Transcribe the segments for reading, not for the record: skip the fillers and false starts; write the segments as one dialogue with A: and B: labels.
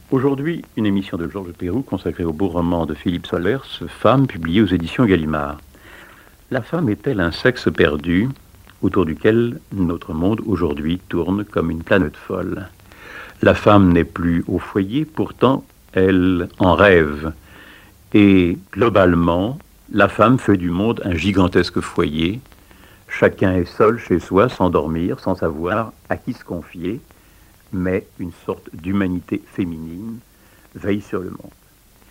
A: Aujourd'hui, une émission de Georges Perroux consacrée au beau roman de Philippe Solers, Femme, publié aux éditions Gallimard. La femme est-elle un sexe perdu autour duquel notre monde aujourd'hui tourne comme une planète folle? La femme n'est plus au foyer, pourtant elle en rêve. Et globalement, la femme fait du monde un gigantesque foyer. Chacun est seul chez soi, sans dormir, sans savoir à qui se confier, mais une sorte d'humanité féminine veille sur le monde.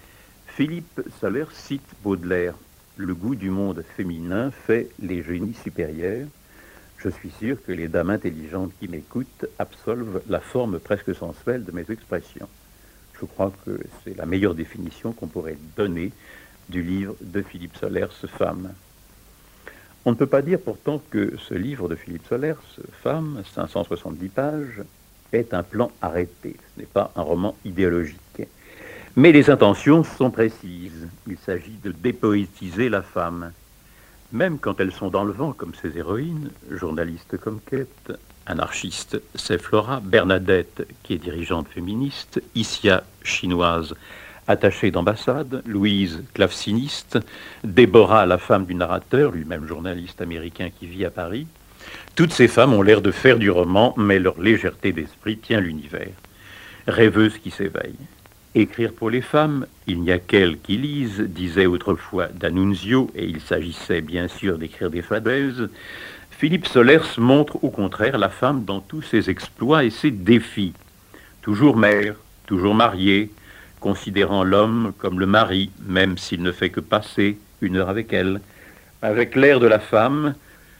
A: Philippe Solers cite Baudelaire. Le goût du monde féminin fait les génies supérieurs. Je suis sûr que les dames intelligentes qui m'écoutent absolvent la forme presque sensuelle de mes expressions. Je crois que c'est la meilleure définition qu'on pourrait donner du livre de Philippe Solers, Femme. On ne peut pas dire pourtant que ce livre de Philippe Solers, Femme, 570 pages, est un plan arrêté. Ce n'est pas un roman idéologique. Mais les intentions sont précises. Il s'agit de dépoétiser la femme. Même quand elles sont dans le vent, comme ses héroïnes, journalistes comme Kate, anarchiste, c'est Flora, Bernadette, qui est dirigeante féministe, Issia, chinoise, attachée d'ambassade, Louise, claveciniste, Déborah, la femme du narrateur, lui-même journaliste américain qui vit à Paris. Toutes ces femmes ont l'air de faire du roman, mais leur légèreté d'esprit tient l'univers. Rêveuses qui s'éveillent. Écrire pour les femmes, il n'y a qu'elles qui lisent, disait autrefois D'Annunzio, et il s'agissait bien sûr d'écrire des fadaises. Philippe Solers montre au contraire la femme dans tous ses exploits et ses défis. Toujours mère, toujours mariée, considérant l'homme comme le mari, même s'il ne fait que passer une heure avec elle. Avec l'air de la femme,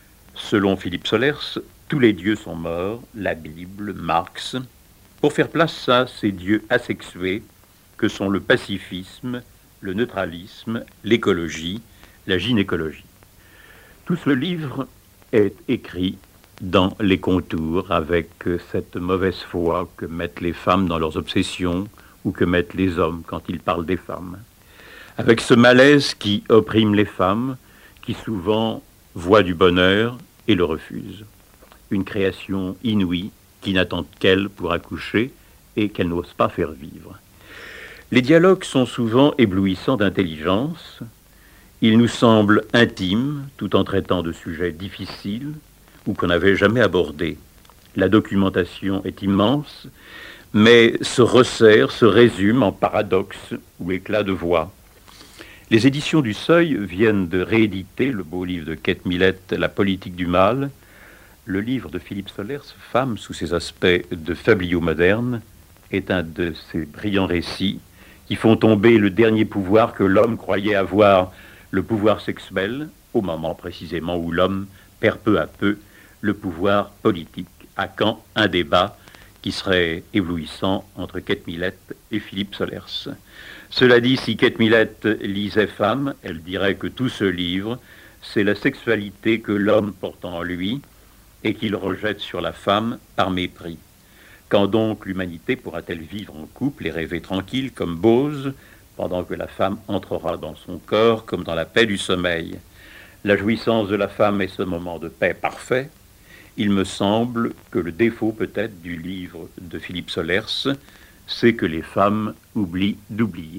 A: selon Philippe Solers, tous les dieux sont morts, la Bible, Marx, pour faire place à ces dieux asexués que sont le pacifisme, le neutralisme, l'écologie, la gynécologie. Tout ce livre est écrit dans les contours avec cette mauvaise foi que mettent les femmes dans leurs obsessions ou que mettent les hommes quand ils parlent des femmes. Avec ce malaise qui opprime les femmes, qui souvent voient du bonheur et le refusent. Une création inouïe qui n'attend qu'elle pour accoucher et qu'elle n'ose pas faire vivre. Les dialogues sont souvent éblouissants d'intelligence. Ils nous semblent intimes, tout en traitant de sujets difficiles ou qu'on n'avait jamais abordés. La documentation est immense, mais se resserre, se résume en paradoxes ou éclats de voix. Les éditions du Seuil viennent de rééditer le beau livre de Kate Millett, La politique du mal. Le livre de Philippe Solers, Femme sous ses aspects de fabliau moderne, est un de ces brillants récits qui font tomber le dernier pouvoir que l'homme croyait avoir, le pouvoir sexuel, au moment précisément où l'homme perd peu à peu le pouvoir politique. À quand un débat qui serait éblouissant entre Kate Millett et Philippe Solers? Cela dit, si Kate Millett lisait Femme, elle dirait que tout ce livre, c'est la sexualité que l'homme porte en lui et qu'il rejette sur la femme par mépris. Quand donc l'humanité pourra-t-elle vivre en couple et rêver tranquille comme Bose, pendant que la femme entrera dans son corps comme dans la paix du sommeil? La jouissance de la femme est ce moment de paix parfait. Il me semble que le défaut peut-être du livre de Philippe Solers, c'est que les femmes oublient d'oublier.